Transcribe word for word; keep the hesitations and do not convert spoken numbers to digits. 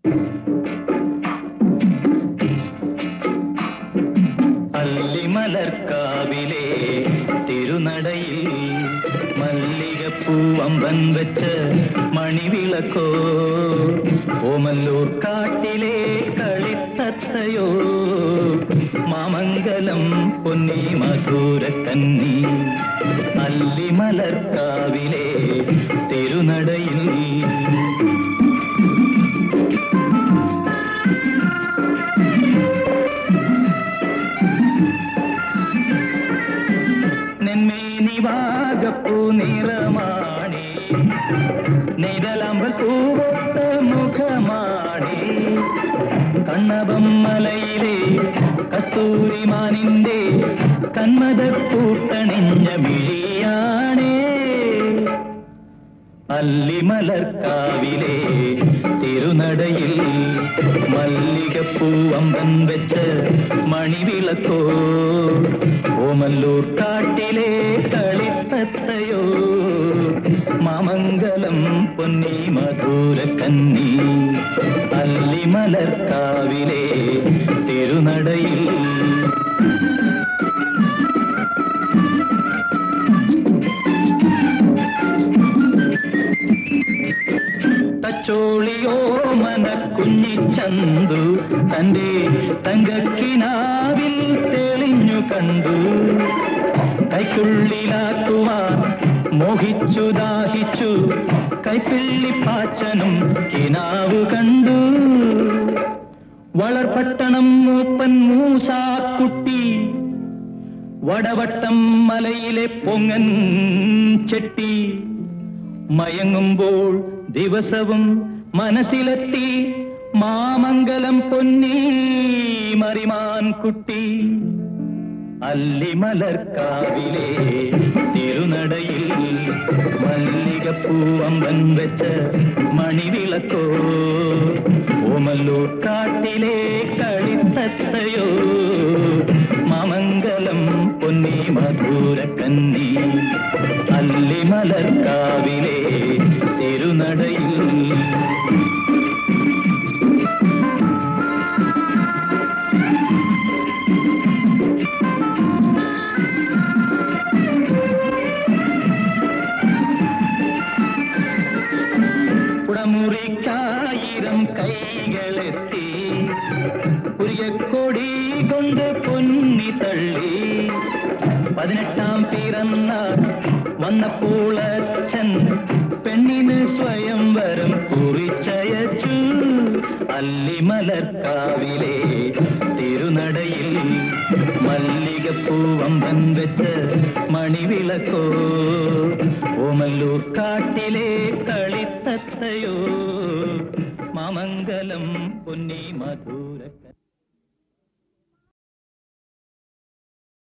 അല്ലിമലർക്കാവിലെ തിരുനടയിൽ മല്ലികപ്പൂവമ്പൻ വെച്ച മണിവിളക്കോ, ഓമല്ലൂർ കാട്ടിലെ കളിത്തത്തയോ, മാമംഗലം പൊന്നി മധുരക്കന്നി. അല്ലിമലർക്കാവിലെ തിരുനടയിൽ നെന്മേനിവാകപ്പൂ നിറമാണി, നെയ്തലാമ്പൽ പൂവൊത്ത മുഖമാണി, കണ്ണപം മലയിലെ കസ്തൂരിമാനിന്റെ കന്മദപ്പൂട്ടണിഞ്ഞ മിഴിയാണേ. അല്ലിമലർക്കാവിലെ തിരുനടയിൽ മല്ലികപ്പൂവമ്പൻ വെച്ച മണിവിളക്കോ, ഓമല്ലൂർ കാട്ടിലെ കളിത്തത്തയോ, മാമംഗലം പൊന്നി മധുരക്കന്നി. അല്ലിമലർക്കാവിലെ തിരുനടയിൽ തച്ചോളിയോ മനക്കുഞ്ഞിച്ചന്തു തന്റെ തങ്കക്കിനാവിൽ തെളിഞ്ഞു കണ്ടു. കൈക്കുള്ളിലാക്കുവാൻ മോഹിച്ചു ദാഹിച്ചു, കൈപ്പിള്ളിപ്പാച്ചനും കിനാവു കണ്ടു. വളർപട്ടണം മൂപ്പൻ മൂസാക്കുട്ടി, വടവട്ടം മലയിലെ പൊങ്ങൻ ചെട്ടി, മയങ്ങുമ്പോൾ ദിവസവും മനസ്സിലെത്തി മാമംഗലം പൊന്നി മറിമാൻ കുട്ടി. അല്ലിമലർക്കാവിലെ തിരുനടയിൽ മല്ലികപ്പൂവമ്പൻ വെച്ച മണിവിളക്കോ, ഓമല്ലൂർ കാട്ടിലെ കളിത്തത്തയോ, മാമംഗലം പൊന്നി മധുരക്കന്നി. അല്ലിമലർക്കാവിലെ തിരുനടയിൽ കുടമുറിക്കായിരം കൈകളെത്തി, പുരിയക്കൊടി കൊണ്ട് പൊന്നി തള്ളി. പതിനെട്ടാം പിറന്നാൾ വന്നപ്പോൾ അച്ഛൻ പെണ്ണിന് സ്വയംവരം കുറിച്ചയച്ചു. അല്ലിമലർക്കാവിലെ തിരുനടയിൽ മല്ലികപ്പൂവമ്പൻ വെച്ച മണിവിളക്കോ, ഓമല്ലൂർ കാട്ടിലെ കളിത്തത്തയോ, മാമംഗലം പൊന്നി മധുര